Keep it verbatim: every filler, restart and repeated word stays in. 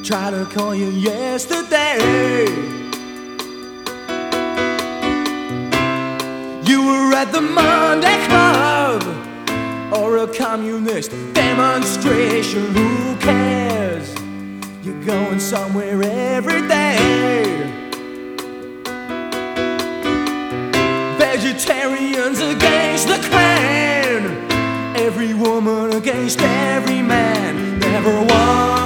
Try to call you yesterday. You were at the Monday Club or a communist demonstration. Who cares? You're going somewhere every day. Vegetarians against the Klan, every woman against every man. Never one